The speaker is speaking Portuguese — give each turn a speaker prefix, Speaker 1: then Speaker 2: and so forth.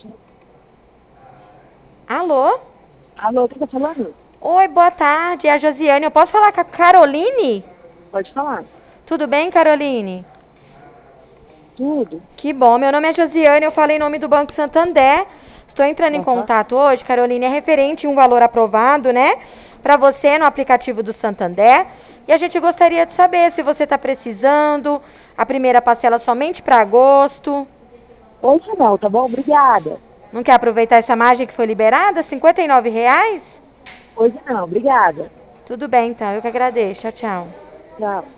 Speaker 1: Alô?
Speaker 2: Alô, quem tá falando?
Speaker 1: Oi, boa tarde. É a Josiane. Eu posso falar com a Caroline?
Speaker 2: Pode falar.
Speaker 1: Tudo bem, Caroline?
Speaker 2: Tudo?
Speaker 1: Que bom. Meu nome é Josiane. Eu falo em nome do Banco Santander. Estou entrando em
Speaker 2: Aham.
Speaker 1: contato hoje, Caroline. É referente a um valor aprovado, né? Para você no aplicativo do Santander. E a gente gostaria de saber se você está precisando. A primeira parcela somente para agosto.
Speaker 2: Hoje não, tá bom? Obrigada.
Speaker 1: Não quer aproveitar essa margem que foi liberada? R$ 59?
Speaker 2: Hoje não, obrigada.
Speaker 1: Tudo bem, então. Eu que agradeço. Tchau, tchau.
Speaker 2: Tchau.